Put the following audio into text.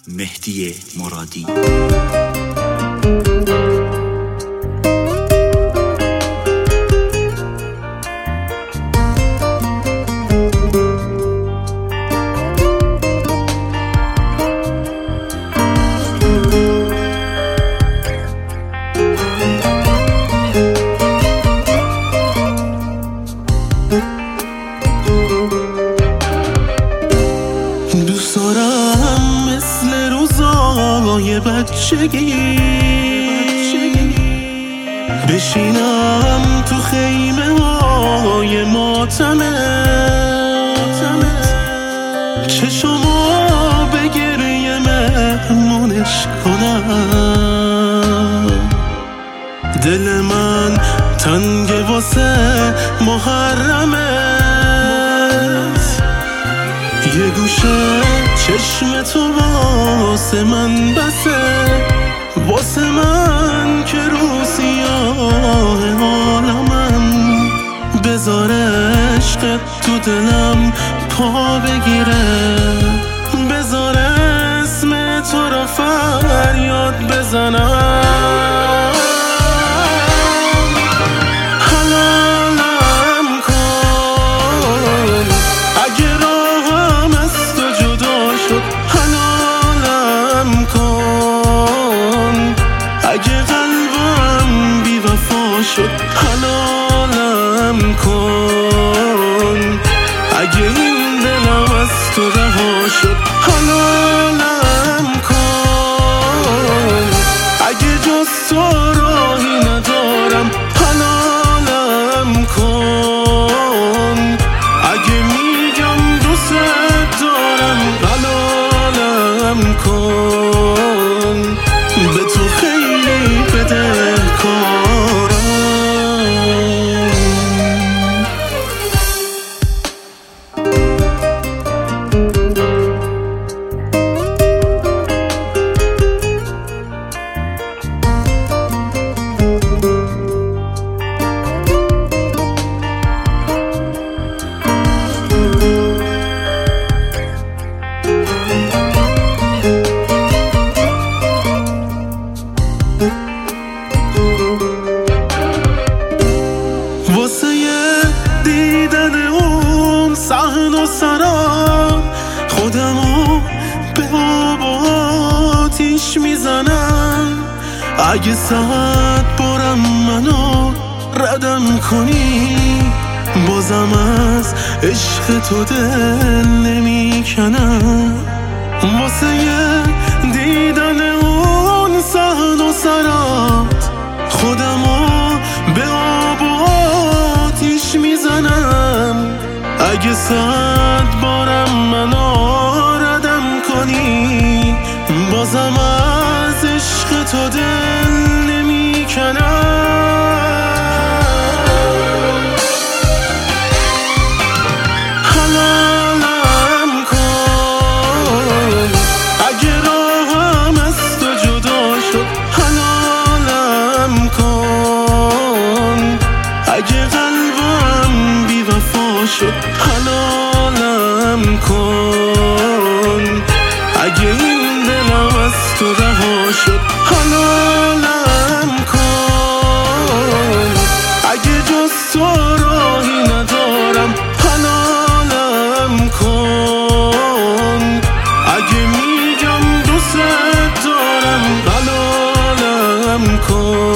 مهدی مرادی. دوست دارم مثل روزای بچگی بشینم تو خیمه های ماتمت، چشمو به گریه مهمونش کنم. دل من تنگ واسه محرمت، یه گوشه چشم تو واسه من بسه، واسه من که رو سیاه عالمم. بذار عشقت تو دلم پا بگیره، بذار اسم تو را فریاد بزنم. حلالم کن اگه راهم از تو جدا شد، حلالم کن اگه قلبم بی وفا شد، حلالم کن اگه این دلم از تو رها شد، حلالم کن اگه جز تو راهی ندارم، حلالم کن اگه میگم دوست دارم، حلالم کن به تو خیلی بدهکارم. واسه دیدن اون صحن و سراب خودمو به آب و آتیش میزنم. اگه 100 بارم منو ردم کنی، بازم از عشق تو دل نمیکنم. واسه دیدن اون صحن و سراب خودمو به آب و آتیش میزنم. اگه 100 بارم منو ردم کنی، بازم از عشق تو دل نمیکنم. حلالم کن اگه راهم از تو جدا شد، حلالم کن اگه قلبم بی وفا شد، حلالم کن اگه این دلم از تو رها شد، حلالم کن اگه جز تو راهی ندارم، حلالم کن اگه میگم دوست دارم، حلالم کن